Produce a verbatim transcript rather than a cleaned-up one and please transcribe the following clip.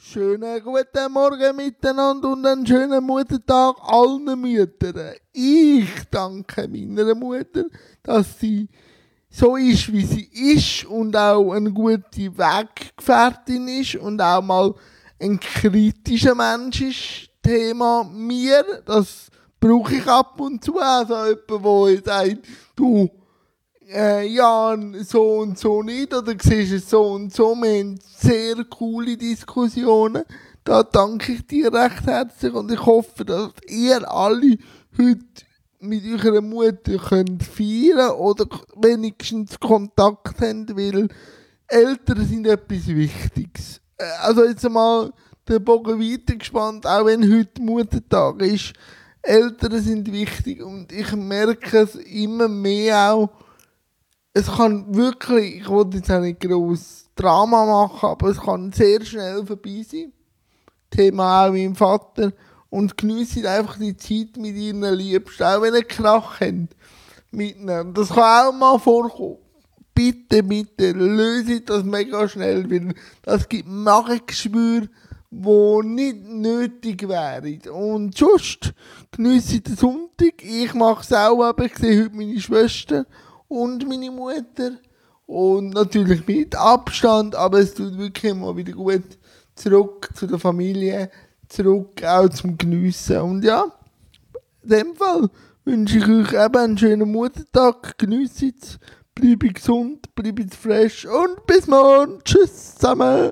Schönen guten Morgen miteinander und einen schönen Muttertag allen Müttern. Ich danke meiner Mutter, dass sie so ist, wie sie ist und auch eine gute Weggefährtin ist und auch mal ein kritischer Mensch ist. Thema mir, das brauche ich ab und zu. Also jemand, der sagt, du, äh, ja, so und so nicht, oder siehst es so und so. Wir haben sehr coole Diskussionen. Da danke ich dir recht herzlich und ich hoffe, dass ihr alle heute mit eurer Mutter könnt feiern oder wenigstens Kontakt habt, weil Eltern sind etwas Wichtiges. Äh, Also jetzt mal den Bogen weiter gespannt, auch wenn heute Muttertag ist. Eltern sind wichtig und ich merke es immer mehr auch. Es kann wirklich, ich will jetzt auch nicht gross Drama machen, aber es kann sehr schnell vorbei sein. Thema auch mein Vater. Und geniessen einfach die Zeit mit ihren Liebsten, auch wenn ihr Krach habt miteinander. Das kann auch mal vorkommen. Bitte, bitte, löst das mega schnell, weil das gibt Magengeschwüre, die nicht nötig wären. Und sonst geniesse den Sonntag. Ich mache es auch, aber ich sehe heute meine Schwester und meine Mutter. Und natürlich mit Abstand, aber es tut wirklich immer wieder gut. Zurück zu der Familie, zurück auch zum Geniessen. Und ja, in dem Fall wünsche ich euch eben einen schönen Muttertag. Genießt es, bleibt gesund, bleibt fresh und bis morgen. Tschüss zusammen.